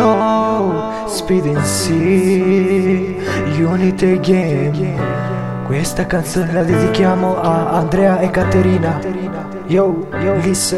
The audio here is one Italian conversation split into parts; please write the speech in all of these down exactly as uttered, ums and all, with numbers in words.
yo, Speed in C, Unity Game. Questa canzone la dedichiamo a Andrea e Caterina. Yo, yo, listen.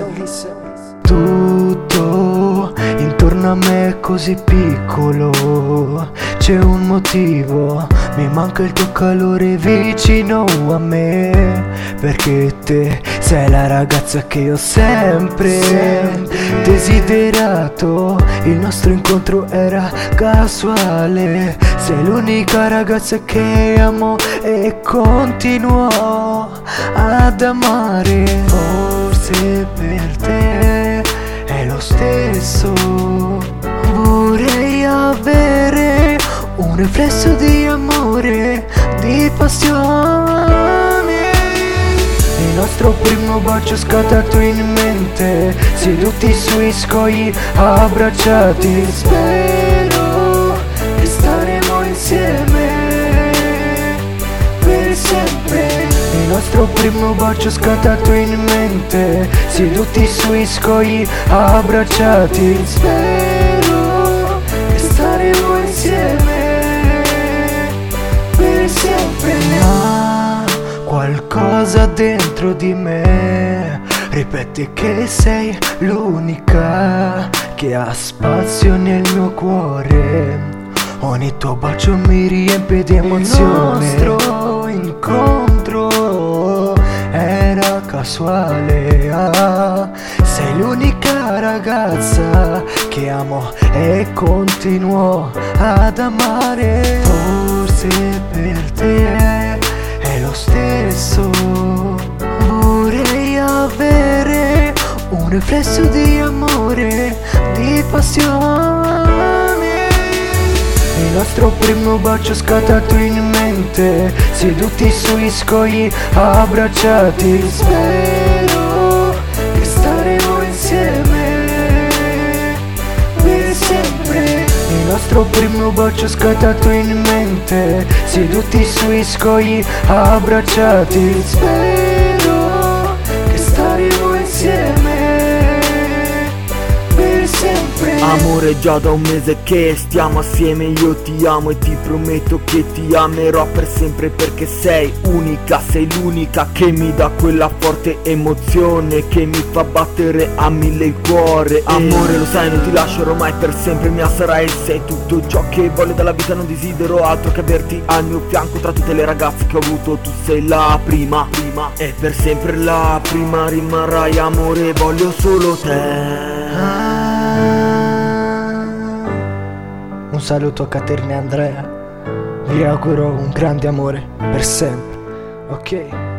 Tutto intorno a me è così piccolo, c'è un motivo, mi manca il tuo calore vicino a me, perché te sei la ragazza che ho sempre desiderato. Il nostro incontro era casuale, sei l'unica ragazza che amo e continuo ad amare. Forse per te è lo stesso, vorrei avere un riflesso di amore, di passione. Il nostro primo bacio scattato in mente, seduti sui scogli abbracciati. Spero che staremo insieme per sempre. Il nostro primo bacio scattato in mente, seduti sui scogli abbracciati. Spero che staremo insieme per sempre. Ma qualcosa dentro di me ripete che sei l'unica che ha spazio nel mio cuore. Ogni tuo bacio mi riempie di emozione. Il nostro incontro era casuale, ah, sei l'unica ragazza che amo e continuo ad amare. Forse per te è lo stesso, vorrei avere un riflesso di amore, di passione. Il nostro primo bacio scattato in mente, seduti sui scogli abbracciati. Spero che staremo insieme per sempre. Il nostro primo bacio scattato in mente, seduti sui scogli abbracciati. Spero che staremo insieme per sempre. Amore, già da un mese che stiamo assieme, io ti amo e ti prometto che ti amerò per sempre, perché sei unica, sei l'unica che mi dà quella forte emozione che mi fa battere a mille il cuore. Amore, lo sai, non ti lascerò mai, per sempre mia sarai, sei tutto ciò che voglio dalla vita, non desidero altro che averti al mio fianco. Tra tutte le ragazze che ho avuto tu sei la prima, prima e per sempre la prima rimarrai. Amore, voglio solo te. Un saluto a Caterina e Andrea, vi auguro un grande amore per sempre, ok?